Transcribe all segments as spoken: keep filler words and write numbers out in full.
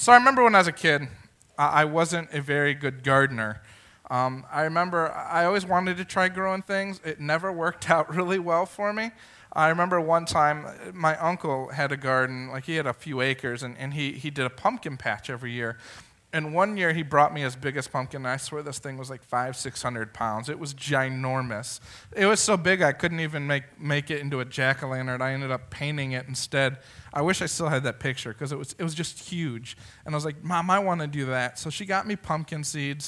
So I remember when I was a kid, I I wasn't a very good gardener. Um, I remember I always wanted to try growing things. It never worked out really well for me. I remember one time my uncle had a garden, like he had a few acres, and, and he, he did a pumpkin patch every year. And one year he brought me his biggest pumpkin, and I swear this thing was like five, six hundred pounds. It was ginormous. It was so big I couldn't even make make it into a jack-o'-lantern. I ended up painting it instead. I wish I still had that picture because it was it was just huge. And I was like, Mom, I want to do that. So she got me pumpkin seeds.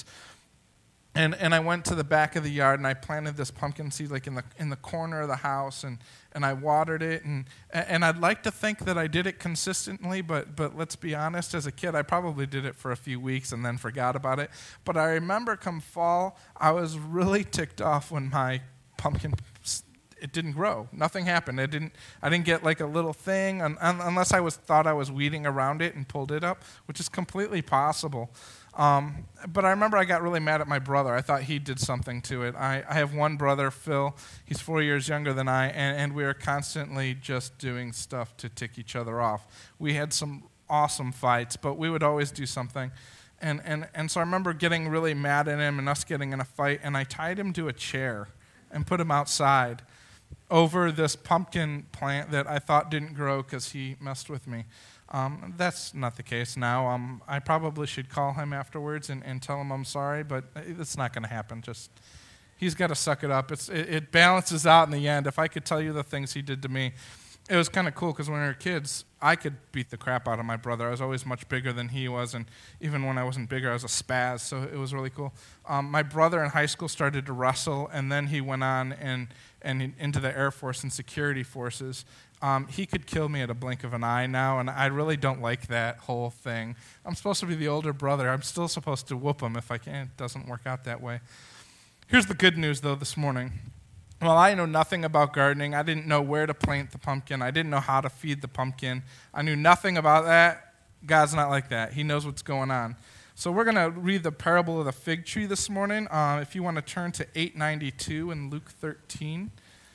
And and I went to the back of the yard and I planted this pumpkin seed like in the in the corner of the house, and, and I watered it, and and I'd like to think that I did it consistently, but but let's be honest, as a kid I probably did it for a few weeks and then forgot about it. But I remember come fall, I was really ticked off when my pumpkin it didn't grow. Nothing happened. It didn't I didn't get like a little thing un, un, unless I was thought I was weeding around it and pulled it up, which is completely possible. Um, but I remember I got really mad at my brother. I thought he did something to it. I, I have one brother, Phil. He's four years younger than I, and, and we were constantly just doing stuff to tick each other off. We had some awesome fights, but we would always do something. And, and, and so I remember getting really mad at him and us getting in a fight, and I tied him to a chair and put him outside over this pumpkin plant that I thought didn't grow because he messed with me. Um, that's not the case now. Um, I probably should call him afterwards and, and tell him I'm sorry, but it's not going to happen. Just he's got to suck it up. It's it, it balances out in the end. If I could tell you the things he did to me, it was kind of cool because when we were kids, I could beat the crap out of my brother. I was always much bigger than he was, and even when I wasn't bigger, I was a spaz, so it was really cool. Um, my brother in high school started to wrestle, and then he went on and, and into the Air Force and security forces. Um, he could kill me at a blink of an eye now, and I really don't like that whole thing. I'm supposed to be the older brother. I'm still supposed to whoop him if I can. It doesn't work out that way. Here's the good news, though, this morning. Well, I know nothing about gardening. I didn't know where to plant the pumpkin. I didn't know how to feed the pumpkin. I knew nothing about that. God's not like that. He knows what's going on. So we're going to read the parable of the fig tree this morning. Uh, if you want to turn to eight ninety-two in Luke thirteen.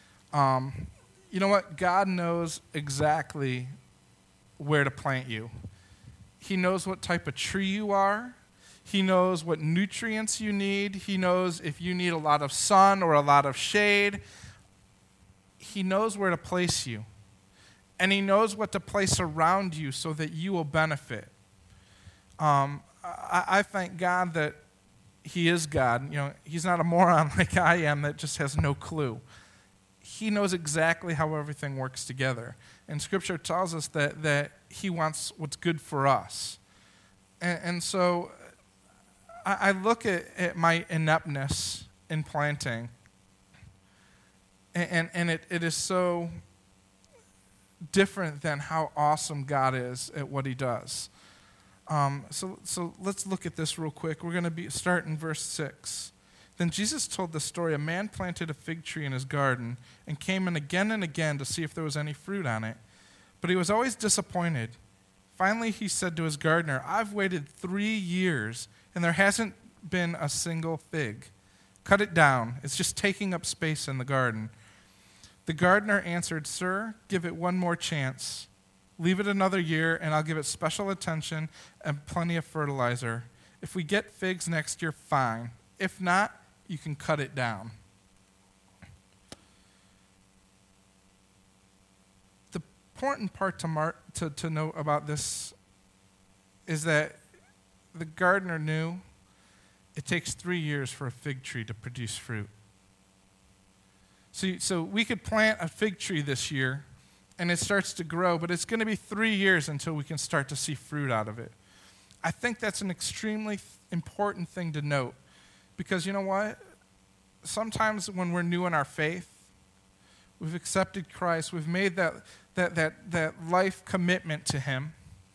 Um, you know what? God knows exactly where to plant you. He knows what type of tree you are. He knows what nutrients you need. He knows if you need a lot of sun or a lot of shade. He knows where to place you. And he knows what to place around you so that you will benefit. Um, I, I thank God that he is God. You know, he's not a moron like I am that just has no clue. He knows exactly how everything works together. And Scripture tells us that, that he wants what's good for us. And, and so I, I look at, at my ineptness in planting, and, and, and it, it is so different than how awesome God is at what he does. Um, so, so let's look at this real quick. We're going to be start in verse six. Then Jesus told the story. A man planted a fig tree in his garden and came in again and again to see if there was any fruit on it. But he was always disappointed. Finally, he said to his gardener, I've waited three years, and there hasn't been a single fig. Cut it down. It's just taking up space in the garden. The gardener answered, Sir, give it one more chance. Leave it another year, and I'll give it special attention and plenty of fertilizer. If we get figs next year, fine. If not, you can cut it down. The important part to, mar- to, to note about this is that the gardener knew it takes three years for a fig tree to produce fruit. So, so we could plant a fig tree this year, and it starts to grow, but it's going to be three years until we can start to see fruit out of it. I think that's an extremely th- important thing to note. Because you know what? Sometimes when we're new in our faith, we've accepted Christ, we've made that that that, that life commitment to him,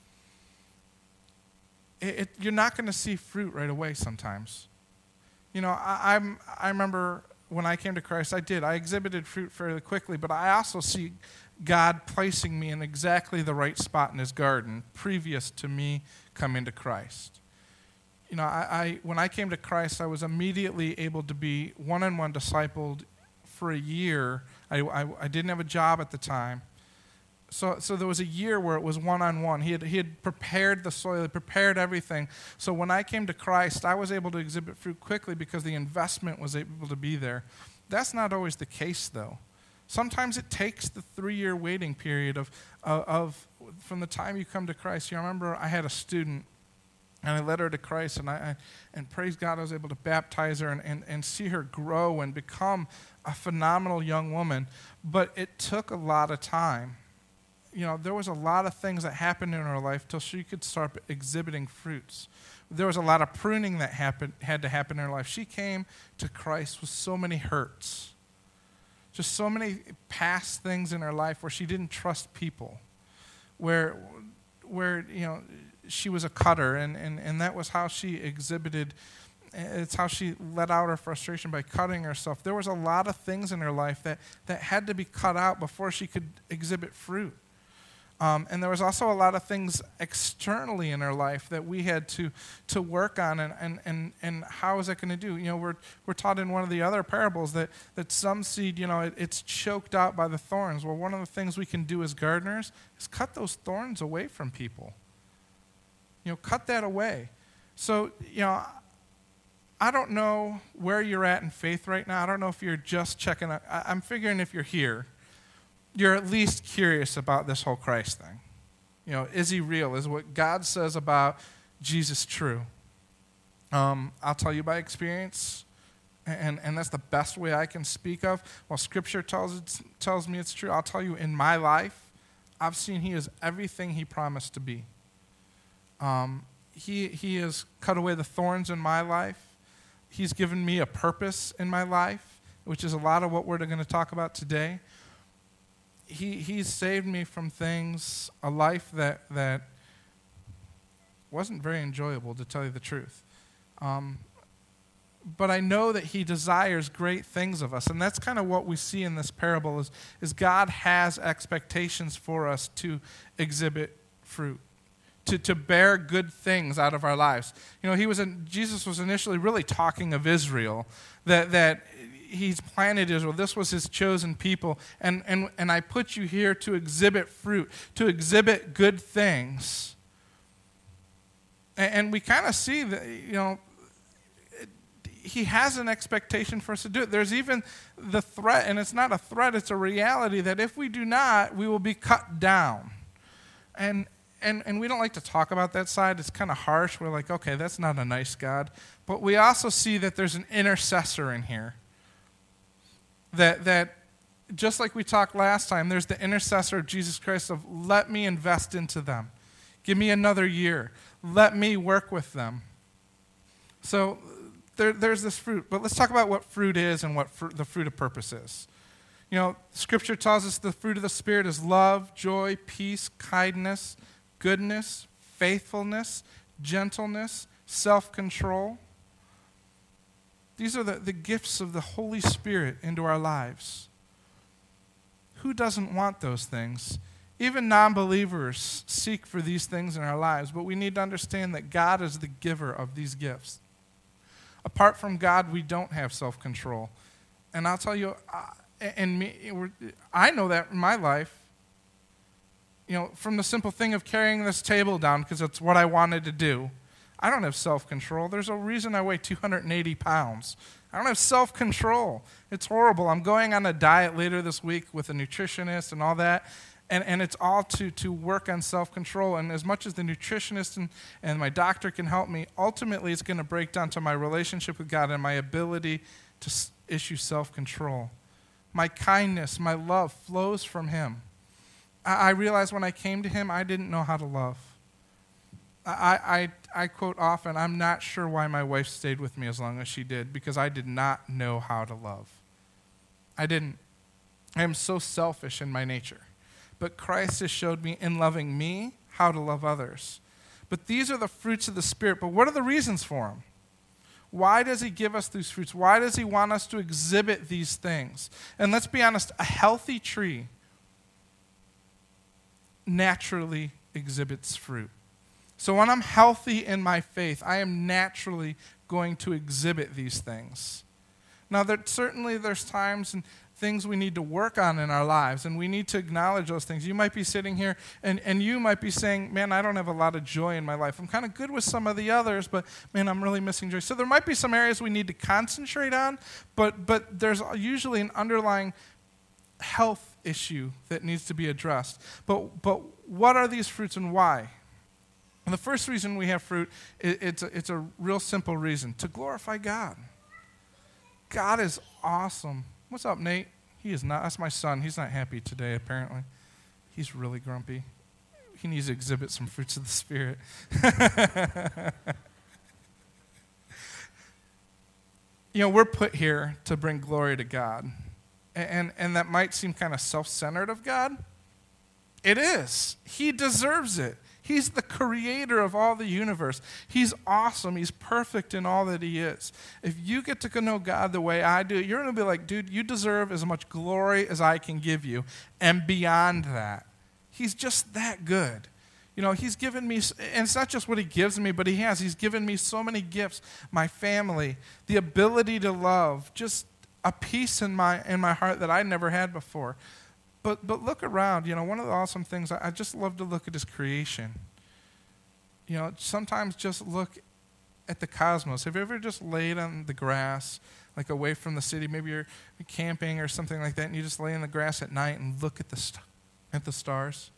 it, it, you're not going to see fruit right away sometimes. You know, I, I'm, I remember when I came to Christ, I did. I exhibited fruit fairly quickly, but I also see God placing me in exactly the right spot in his garden previous to me coming to Christ. You know, I, I when I came to Christ, I was immediately able to be one-on-one discipled for a year. I, I, I didn't have a job at the time. So, so there was a year where it was one-on-one. He had, he had prepared the soil, he prepared everything. So when I came to Christ, I was able to exhibit fruit quickly because the investment was able to be there. That's not always the case, though. Sometimes it takes the three-year waiting period of, uh, of from the time you come to Christ. You remember I had a student, and I led her to Christ, and I, I and praise God, I was able to baptize her and, and, and see her grow and become a phenomenal young woman. But it took a lot of time. You know, there was a lot of things that happened in her life till she could start exhibiting fruits. There was a lot of pruning that happened had to happen in her life. She came to Christ with so many hurts, just so many past things in her life where she didn't trust people, where, where you know, she was a cutter, and, and, and that was how she exhibited. It's how she let out her frustration by cutting herself. There was a lot of things in her life that, that had to be cut out before she could exhibit fruit. Um, and there was also a lot of things externally in her life that we had to to work on, and and, and, and how is that going to do? You know, we're we're taught in one of the other parables that, that some seed, you know, it, it's choked out by the thorns. Well, one of the things we can do as gardeners is cut those thorns away from people. You know, cut that away. So, you know, I don't know where you're at in faith right now. I don't know if you're just checking out. I, I'm figuring if you're here, you're at least curious about this whole Christ thing. You know, is he real? Is what God says about Jesus true? Um, I'll tell you by experience, and, and that's the best way I can speak of. While Scripture tells, it, tells me it's true, I'll tell you in my life, I've seen he is everything he promised to be. Um, he, he has cut away the thorns in my life. He's given me a purpose in my life, which is a lot of what we're going to talk about today. He he's saved me from things, a life that that wasn't very enjoyable, to tell you the truth. Um, but I know that he desires great things of us, and that's kind of what we see in this parable is, is God has expectations for us to exhibit fruit, to, to bear good things out of our lives. You know, he was in, Jesus was initially really talking of Israel, that that he's planted Israel. This was his chosen people. And, and, and I put you here to exhibit fruit, to exhibit good things. And, and we kind of see that, you know, he has an expectation for us to do it. There's even the threat, and it's not a threat, it's a reality, that if we do not, we will be cut down. And and and we don't like to talk about that side. It's kind of harsh. We're like, okay, that's not a nice God. But we also see that there's an intercessor in here. That that just like we talked last time, there's the intercessor of Jesus Christ of let me invest into them. Give me another year. Let me work with them. So there, there's this fruit. But let's talk about what fruit is and what fr- the fruit of purpose is. You know, Scripture tells us the fruit of the Spirit is love, joy, peace, kindness, goodness, faithfulness, gentleness, self-control. These are the, the gifts of the Holy Spirit into our lives. Who doesn't want those things? Even non-believers seek for these things in our lives, but we need to understand that God is the giver of these gifts. Apart from God, we don't have self-control. And I'll tell you, and me, I know that in my life, you know, from the simple thing of carrying this table down because it's what I wanted to do. I don't have self-control. There's a reason I weigh two hundred eighty pounds. I don't have self-control. It's horrible. I'm going on a diet later this week with a nutritionist and all that, and, and it's all to, to work on self-control. And as much as the nutritionist and, and my doctor can help me, ultimately it's going to break down to my relationship with God and my ability to s- issue self-control. My kindness, my love flows from him. I, I realized when I came to him, I didn't know how to love. I, I, I quote often, I'm not sure why my wife stayed with me as long as she did, because I did not know how to love. I didn't. I am so selfish in my nature. But Christ has showed me in loving me how to love others. But these are the fruits of the Spirit. But what are the reasons for them? Why does he give us these fruits? Why does he want us to exhibit these things? And let's be honest, a healthy tree naturally exhibits fruit. So when I'm healthy in my faith, I am naturally going to exhibit these things. Now, there, certainly there's times things we need to work on in our lives, and we need to acknowledge those things. You might be sitting here, and, and you might be saying, man, I don't have a lot of joy in my life. I'm kind of good with some of the others, but, man, I'm really missing joy. So there might be some areas we need to concentrate on, but but there's usually an underlying health issue that needs to be addressed. But but what are these fruits and why? And the first reason we have fruit, it, it's, a, it's a real simple reason, to glorify God. God is awesome. What's up, Nate? He is not. That's my son. He's not happy today, apparently. He's really grumpy. He needs to exhibit some fruits of the Spirit. You know, we're put here to bring glory to God. And, and, and that might seem kind of self-centered of God. It is. He deserves it. He's the creator of all the universe. He's awesome. He's perfect in all that he is. If you get to know God the way I do, you're going to be like, dude, you deserve as much glory as I can give you, and beyond that. He's just that good. You know, he's given me, and it's not just what he gives me, but he has. He's given me so many gifts, my family, the ability to love, just a peace in my in my heart that I never had before. But but look around, you know, one of the awesome things, I, I just love to look at his creation. You know, sometimes just look at the cosmos. Have you ever just laid on the grass, like away from the city? Maybe you're camping or something like that, and you just lay in the grass at night and look at the st- at the stars?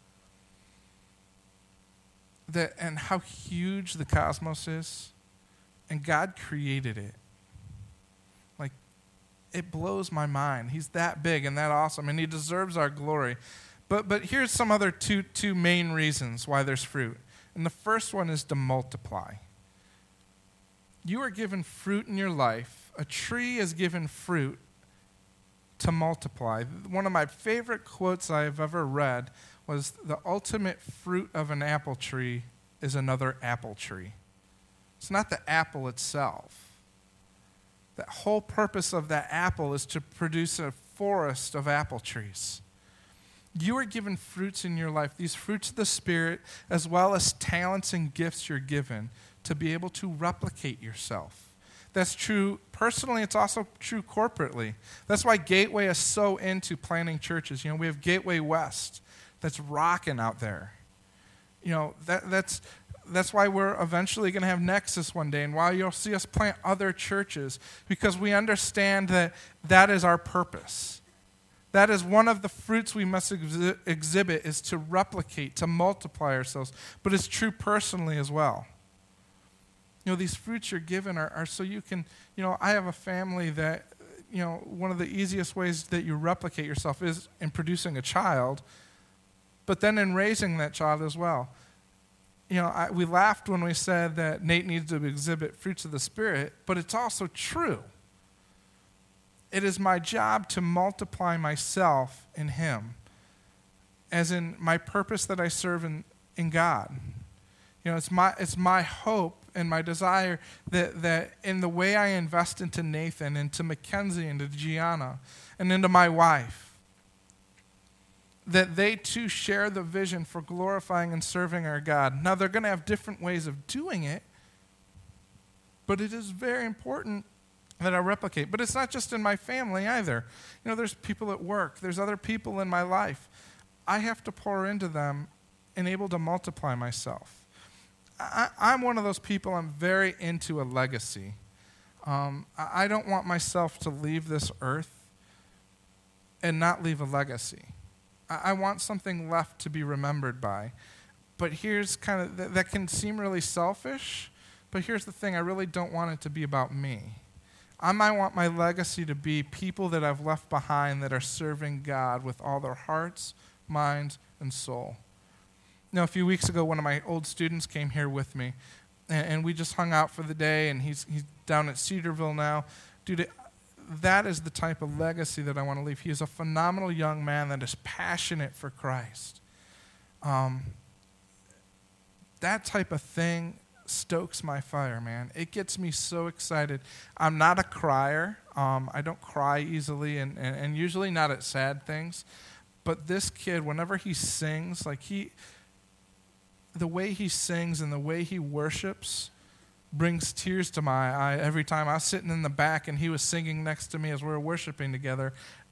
That, and how huge the cosmos is. And God created it. Like, it blows my mind. He's that big and that awesome, and he deserves our glory. But but here's some other two two main reasons why there's fruit. And the first one is to multiply. You are given fruit in your life. A tree is given fruit to multiply. One of my favorite quotes I've ever read was, the ultimate fruit of an apple tree is another apple tree. It's not the apple itself. The whole purpose of that apple is to produce a forest of apple trees. You are given fruits in your life, these fruits of the Spirit, as well as talents and gifts you're given to be able to replicate yourself. That's true personally. It's also true corporately. That's why Gateway is so into planting churches. You know, we have Gateway West that's rocking out there. You know, that that's that's why we're eventually going to have Nexus one day, and why you'll see us plant other churches, because we understand that that is our purpose. That is one of the fruits we must exhi- exhibit, is to replicate, to multiply ourselves. But it's true personally as well. You know, these fruits you're given are, are so you can, you know, I have a family that, you know, one of the easiest ways that you replicate yourself is in producing a child, but then in raising that child as well. You know, I, we laughed when we said that Nate needs to exhibit fruits of the Spirit, but it's also true. It is my job to multiply myself in him, as in my purpose that I serve in, in God. You know, it's my it's my hope and my desire that, that in the way I invest into Nathan, into Mackenzie, into Gianna, and into my wife, that they too share the vision for glorifying and serving our God. Now, they're going to have different ways of doing it, but it is very important that I replicate. But it's not just in my family either. You know, there's people at work. There's other people in my life. I have to pour into them and able to multiply myself. I, I'm one of those people, I'm very into a legacy. Um, I, I don't want myself to leave this earth and not leave a legacy. I, I want something left to be remembered by. But here's kind of, th- that can seem really selfish, but here's the thing, I really don't want it to be about me. I might want my legacy to be people that I've left behind that are serving God with all their hearts, minds, and soul. You know, a few weeks ago, one of my old students came here with me, and, and we just hung out for the day, and he's he's down at Cedarville now. Dude, it, that is the type of legacy that I want to leave. He is a phenomenal young man that is passionate for Christ. Um, that type of thing stokes my fire, man. It gets me so excited. I'm not a crier. Um, I don't cry easily, and, and, and usually not at sad things. But this kid, whenever he sings, like he, the way he sings and the way he worships brings tears to my eye every time. I was sitting in the back, and he was singing next to me as we were worshiping together,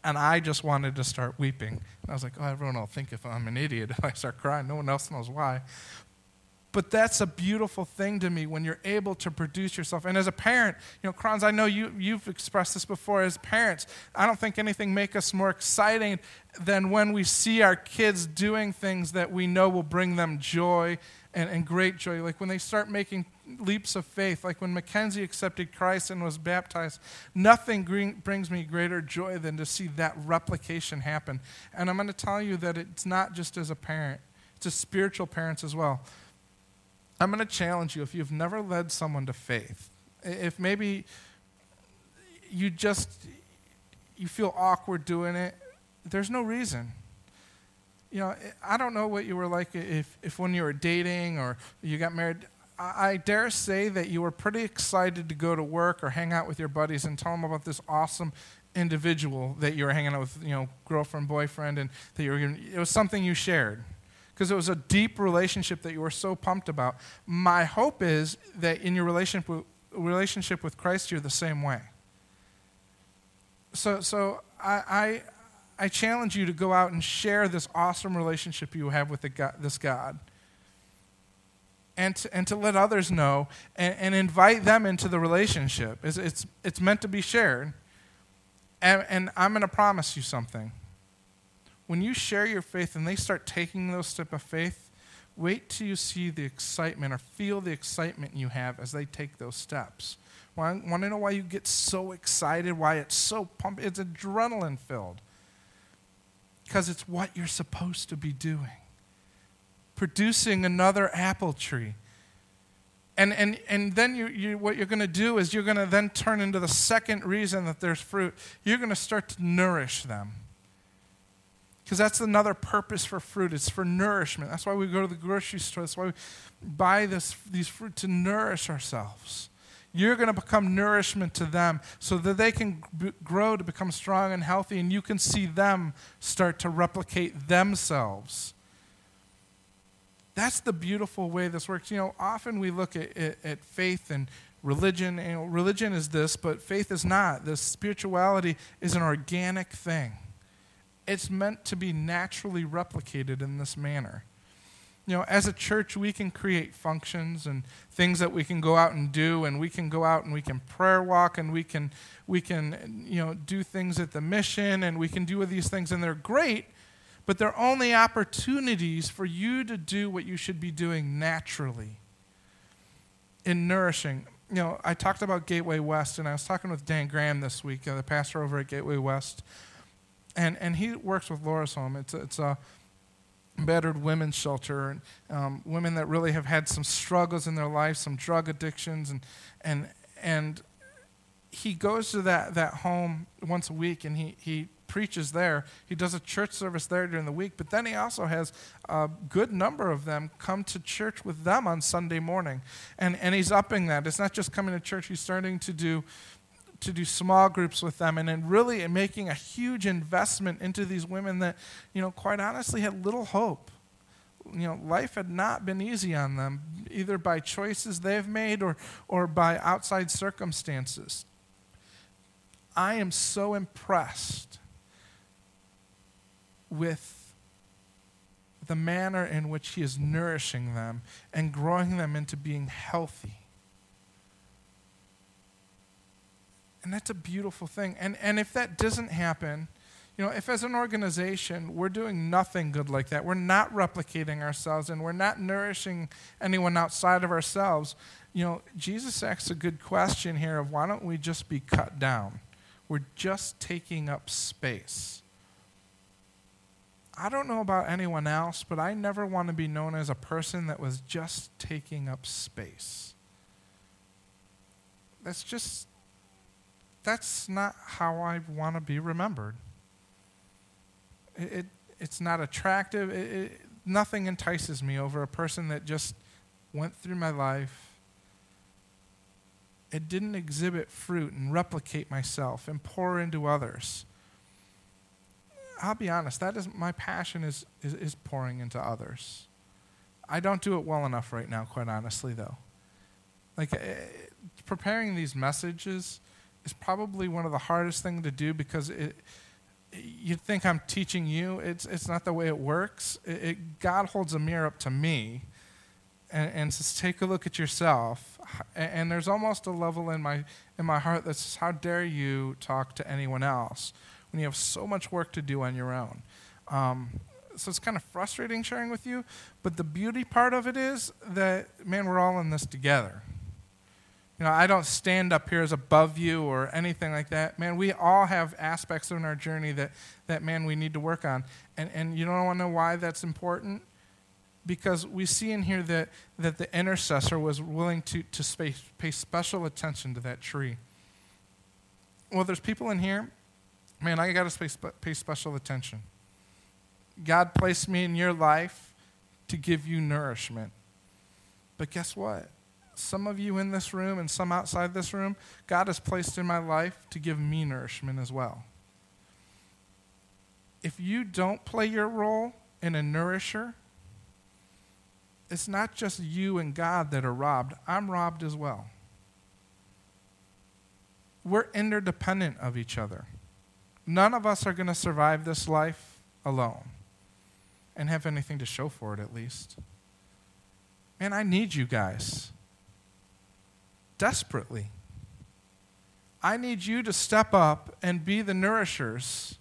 And I just wanted to start weeping. And I was like, oh, everyone will think if I'm an idiot if I start crying. No one else knows why. But that's a beautiful thing to me when you're able to produce yourself. And as a parent, you know, Kranz, I know you, you've expressed this before. As parents, I don't think anything makes us more exciting than when we see our kids doing things that we know will bring them joy and, and great joy. Like when they start making leaps of faith, like when Mackenzie accepted Christ and was baptized, nothing green, brings me greater joy than to see that replication happen. And I'm going to tell you that it's not just as a parent, it's as spiritual parents as well. I'm going to challenge you, if you've never led someone to faith, if maybe you just, you feel awkward doing it, there's no reason. You know, I don't know what you were like if, if when you were dating or you got married. I, I dare say that you were pretty excited to go to work or hang out with your buddies and tell them about this awesome individual that you were hanging out with, you know, girlfriend, boyfriend, and that you were gonna, it was something you shared. Because it was a deep relationship that you were so pumped about. My hope is that in your relationship with, relationship with Christ, you're the same way. So, so I, I, I challenge you to go out and share this awesome relationship you have with the God, this God, and to, and to let others know and, and invite them into the relationship. It's, it's, it's meant to be shared. And, and I'm going to promise you something. When you share your faith and they start taking those steps of faith, wait till you see the excitement or feel the excitement you have as they take those steps. Want to know why you get so excited, why it's so pumped? It's adrenaline filled. Because it's what you're supposed to be doing. Producing another apple tree. And and and then you, you what you're going to do is you're going to then turn into the second reason that there's fruit. You're going to start to nourish them. Because that's another purpose for fruit. It's for nourishment. That's why we go to the grocery store. That's why we buy this, these fruit to nourish ourselves. You're going to become nourishment to them so that they can b- grow to become strong and healthy, and you can see them start to replicate themselves. That's the beautiful way this works. You know, often we look at, at, at faith and religion. You know, religion is this, but faith is not. This spirituality is an organic thing. It's meant to be naturally replicated in this manner. You know, as a church, we can create functions and things that we can go out and do, and we can go out and we can prayer walk, and we can, we can, you know, do things at the mission, and we can do these things, and they're great, but they're only opportunities for you to do what you should be doing naturally in nourishing. You know, I talked about Gateway West, and I was talking with Dan Graham this week, uh, the pastor over at Gateway West. And and he works with Laura's Home. It's a, it's a battered women's shelter, and um, women that really have had some struggles in their life, some drug addictions, and and and he goes to that, that home once a week, and he, he preaches there. He does a church service there during the week, but then he also has a good number of them come to church with them on Sunday morning, and and he's upping that. It's not just coming to church. He's starting to do to do small groups with them, and then really making a huge investment into these women that, you know, quite honestly had little hope. You know, life had not been easy on them, either by choices they've made or, or by outside circumstances. I am so impressed with the manner in which he is nourishing them and growing them into being healthy. And that's a beautiful thing. And and if that doesn't happen, you know, if as an organization we're doing nothing good like that, we're not replicating ourselves and we're not nourishing anyone outside of ourselves, you know, Jesus asks a good question here of why don't we just be cut down? We're just taking up space. I don't know about anyone else, but I never want to be known as a person that was just taking up space. That's just... That's not how I want to be remembered. It, it it's not attractive. It, it, nothing entices me over a person that just went through my life. It didn't exhibit fruit and replicate myself and pour into others. I'll be honest. That is my passion is is, is pouring into others. I don't do it well enough right now, quite honestly, though. Like uh, preparing these messages is probably one of the hardest things to do because it you think I'm teaching you. It's it's not the way it works. It, it, God holds a mirror up to me and, and says, take a look at yourself. And, and there's almost a level in my in my heart that says, how dare you talk to anyone else when you have so much work to do on your own? Um, so it's kind of frustrating sharing with you, but the beauty part of it is that, man, we're all in this together. You know, I don't stand up here as above you or anything like that. Man, we all have aspects in our journey that, that man, we need to work on. And and you don't want to know why that's important? Because we see in here that, that the intercessor was willing to, to pay, pay special attention to that tree. Well, there's people in here, man, I got to pay, pay special attention. God placed me in your life to give you nourishment. But guess what? Some of you in this room and some outside this room, God has placed in my life to give me nourishment as well. If you don't play your role in a nourisher, it's not just you and God that are robbed. I'm robbed as well. We're interdependent of each other. None of us are going to survive this life alone and have anything to show for it, at least. Man, I need you guys. Desperately. I need you to step up and be the nourishers.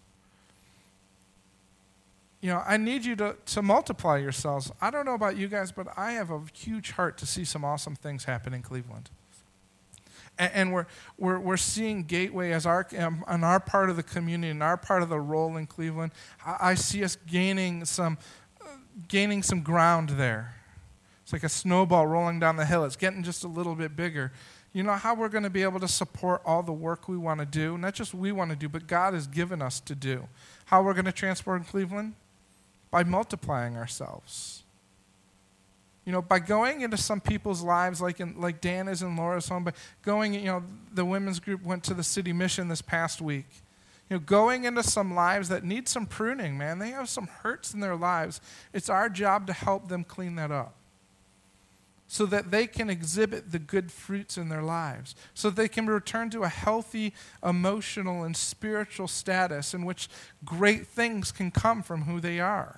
You know, I need you to, to multiply yourselves. I don't know about you guys, but I have a huge heart to see some awesome things happen in Cleveland. And, and we're, we're, we're seeing Gateway as our, um, on our part of the community and our part of the role in Cleveland. I, I see us gaining some, uh, gaining some ground there. It's like a snowball rolling down the hill. It's getting just a little bit bigger. You know how we're going to be able to support all the work we want to do? Not just we want to do, but God has given us to do. How we're going to transform Cleveland? By multiplying ourselves. You know, by going into some people's lives, like in, like Dan is in Laura's home, by going, you know, the women's group went to the city mission this past week. You know, going into some lives that need some pruning, man. They have some hurts in their lives. It's our job to help them clean that up so that they can exhibit the good fruits in their lives, so that they can return to a healthy emotional and spiritual status in which great things can come from who they are.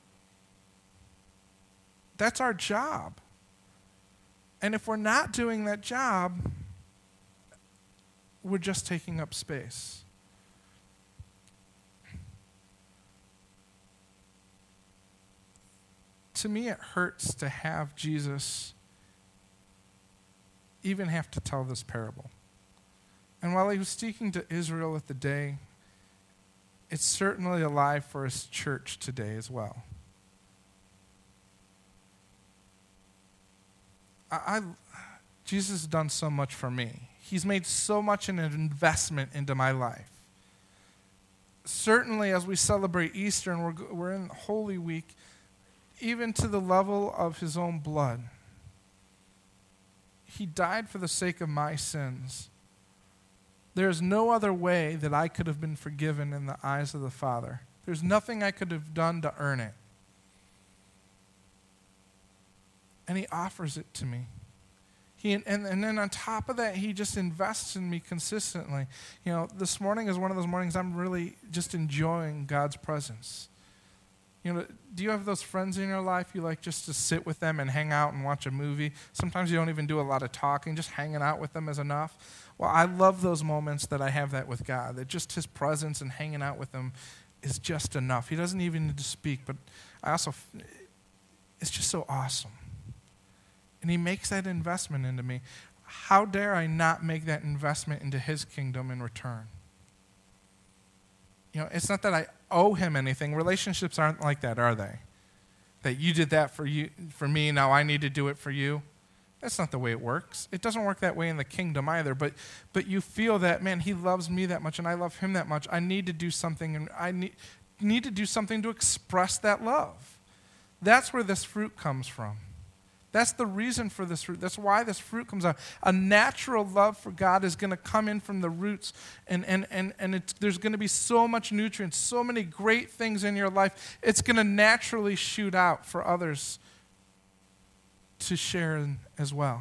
That's our job. And if we're not doing that job, we're just taking up space. To me, it hurts to have Jesus even have to tell this parable. And while he was speaking to Israel at the day, it's certainly alive for his church today as well. I, I Jesus has done so much for me. He's made so much an investment into my life. Certainly, as we celebrate Easter and we're, we're in Holy Week, even to the level of his own blood. He died for the sake of my sins. There is no other way that I could have been forgiven in the eyes of the Father. There's nothing I could have done to earn it. And he offers it to me. He, and, and then on top of that, he just invests in me consistently. You know, this morning is one of those mornings I'm really just enjoying God's presence. You know, do you have those friends in your life you like just to sit with them and hang out and watch a movie? Sometimes you don't even do a lot of talking, just hanging out with them is enough. Well, I love those moments that I have that with God, that just his presence and hanging out with him is just enough. He doesn't even need to speak, but I also, it's just so awesome. And he makes that investment into me. How dare I not make that investment into his kingdom in return? You know, it's not that I owe him anything. Relationships aren't like that, are they? That you did that for you, for me, now I need to do it for you. That's not the way it works. It doesn't work that way in the kingdom either. But but you feel that, man, he loves me that much and I love him that much. I need to do something, and I need, need to do something to express that love. That's where this fruit comes from. That's the reason for this fruit. That's why this fruit comes out. A natural love for God is going to come in from the roots, and, and, and, and it's, there's going to be so much nutrients, so many great things in your life. It's going to naturally shoot out for others to share in as well.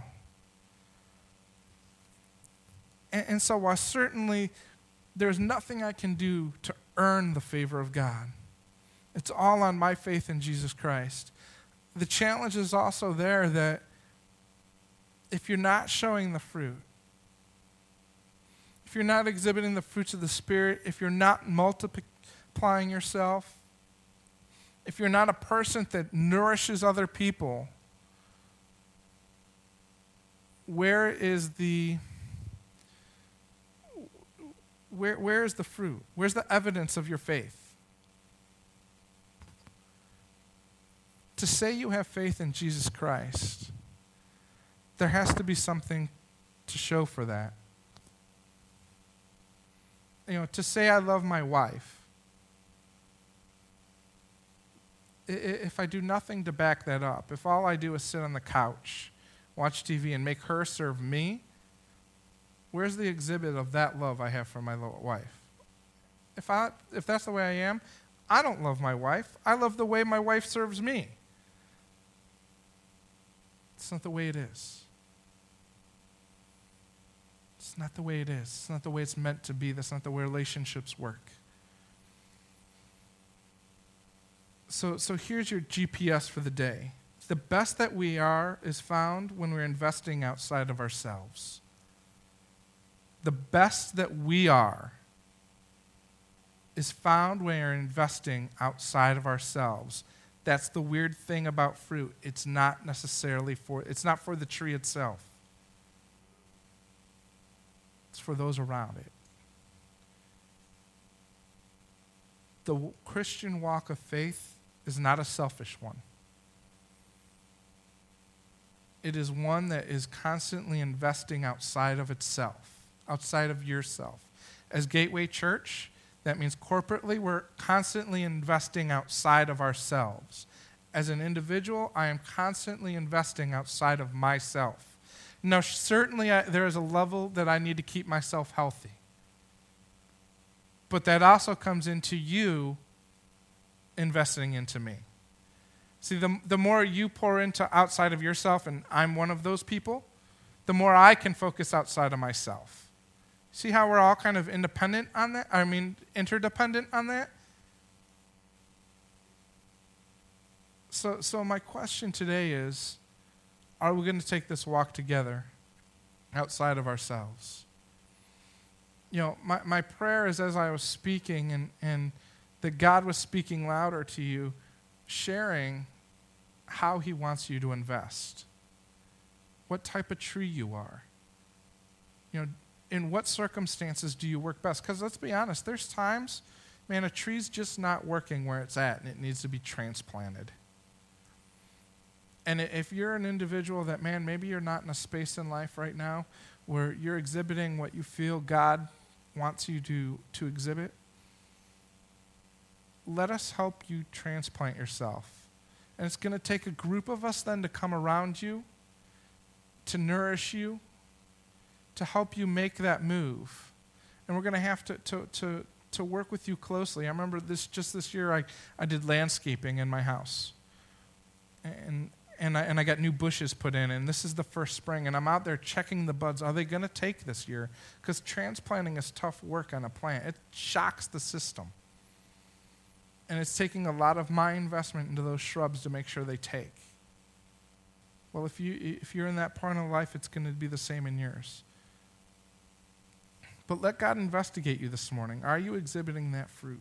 And, and so while certainly there's nothing I can do to earn the favor of God. It's all on my faith in Jesus Christ. The challenge is also there that if you're not showing the fruit, if you're not exhibiting the fruits of the Spirit, if you're not multiplying yourself, if you're not a person that nourishes other people, where is the where where is the fruit? Where's the evidence of your faith? To say you have faith in Jesus Christ, there has to be something to show for that. You know, to say I love my wife, if I do nothing to back that up, if all I do is sit on the couch, watch T V, and make her serve me, where's the exhibit of that love I have for my wife? If I, if that's the way I am, I don't love my wife. I love the way my wife serves me. It's not the way it is. It's not the way it is. It's not the way it's meant to be. That's not the way relationships work. So, so here's your G P S for the day. The best that we are is found when we're investing outside of ourselves. The best that we are is found when we're investing outside of ourselves. That's the weird thing about fruit. It's not necessarily for, it's not for the tree itself. It's for those around it. The Christian walk of faith is not a selfish one. It is one that is constantly investing outside of itself, outside of yourself. As Gateway Church, that means corporately we're constantly investing outside of ourselves. As an individual, I am constantly investing outside of myself. Now, certainly I, there is a level that I need to keep myself healthy. But that also comes into you investing into me. See, the, the more you pour into outside of yourself, and I'm one of those people, the more I can focus outside of myself. See how we're all kind of independent on that? I mean, interdependent on that? So, so my question today is, are we going to take this walk together outside of ourselves? You know, my, my prayer is as I was speaking and, and that God was speaking louder to you, sharing how he wants you to invest, what type of tree you are. You know, in what circumstances do you work best? Because let's be honest, there's times, man, a tree's just not working where it's at and it needs to be transplanted. And if you're an individual that, man, maybe you're not in a space in life right now where you're exhibiting what you feel God wants you to, to exhibit, let us help you transplant yourself. And it's going to take a group of us then to come around you, to nourish you, to help you make that move. And we're going to have to, to, to, to work with you closely. I remember this just this year I, I did landscaping in my house. And and I, and I got new bushes put in, and this is the first spring, and I'm out there checking the buds. Are they going to take this year? Because transplanting is tough work on a plant. It shocks the system. And it's taking a lot of my investment into those shrubs to make sure they take. Well, if, you, if you're in that part of life, it's going to be the same in yours. But let God investigate you this morning. Are you exhibiting that fruit?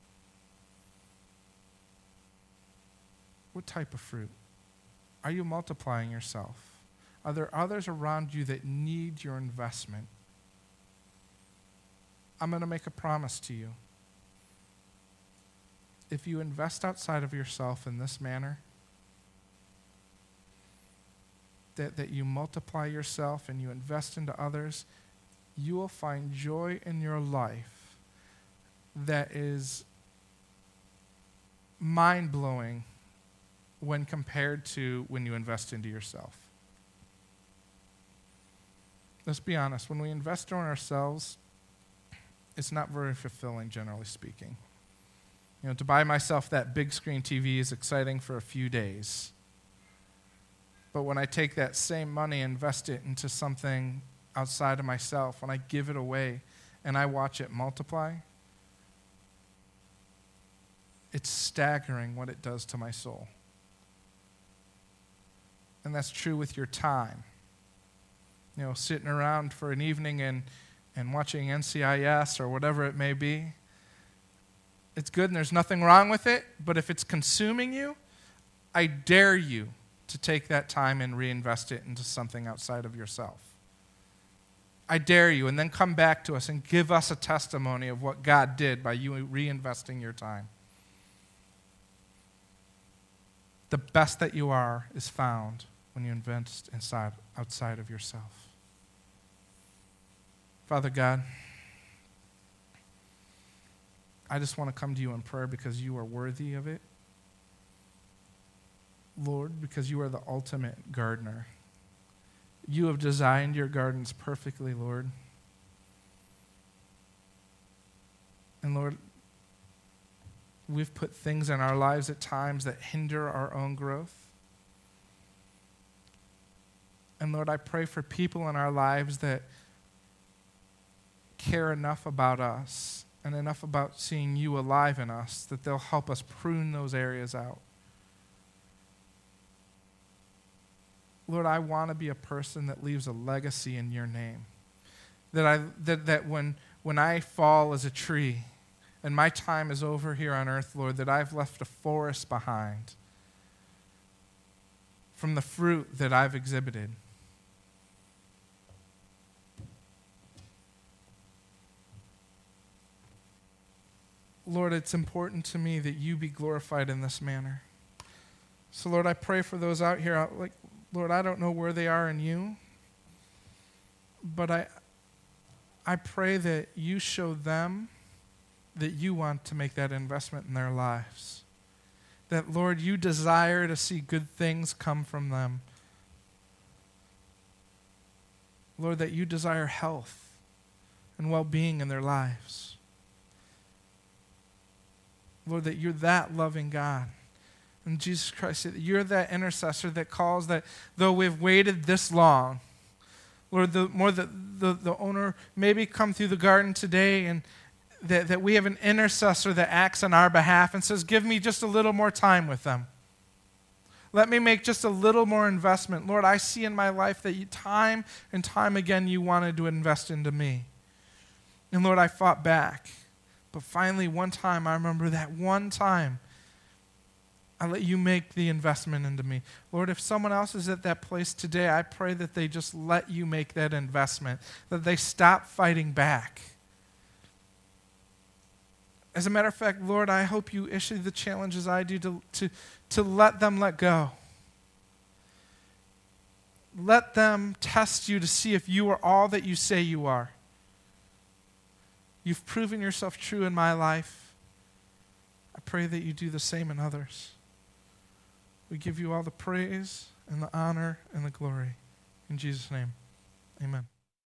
What type of fruit? Are you multiplying yourself? Are there others around you that need your investment? I'm going to make a promise to you. If you invest outside of yourself in this manner, that, that you multiply yourself and you invest into others, you will find joy in your life that is mind-blowing when compared to when you invest into yourself. Let's be honest, when we invest in ourselves, it's not very fulfilling, generally speaking. You know, to buy myself that big screen T V is exciting for a few days. But when I take that same money and invest it into something outside of myself, when I give it away and I watch it multiply, it's staggering what it does to my soul. And that's true with your time. You know, sitting around for an evening and, and watching N C I S or whatever it may be. It's good and there's nothing wrong with it, but if it's consuming you, I dare you to take that time and reinvest it into something outside of yourself. I dare you, and then come back to us and give us a testimony of what God did by you reinvesting your time. The best that you are is found when you invest inside, outside of yourself. Father God, I just want to come to you in prayer because you are worthy of it. Lord, because you are the ultimate gardener. You have designed your gardens perfectly, Lord. And Lord, we've put things in our lives at times that hinder our own growth. And Lord, I pray for people in our lives that care enough about us and enough about seeing you alive in us that they'll help us prune those areas out. Lord, I want to be a person that leaves a legacy in your name. That I that, that when when I fall as a tree and my time is over here on earth, Lord, that I've left a forest behind from the fruit that I've exhibited. Lord, it's important to me that you be glorified in this manner. So, Lord, I pray for those out here, like, Lord, I don't know where they are in you, but I I pray that you show them that you want to make that investment in their lives. That, Lord, you desire to see good things come from them. Lord, that you desire health and well-being in their lives. Lord, that you're that loving God. And Jesus Christ, that you're that intercessor that calls that though we've waited this long, Lord, the more the, the, the owner maybe come through the garden today and that, that we have an intercessor that acts on our behalf and says, give me just a little more time with them. Let me make just a little more investment. Lord, I see in my life that you, time and time again you wanted to invest into me. And Lord, I fought back. But finally, one time, I remember that one time, I let you make the investment into me. Lord, if someone else is at that place today, I pray that they just let you make that investment, that they stop fighting back. As a matter of fact, Lord, I hope you issue the challenges I do to, to, to let them let go. Let them test you to see if you are all that you say you are. You've proven yourself true in my life. I pray that you do the same in others. We give you all the praise and the honor and the glory. In Jesus' name, amen.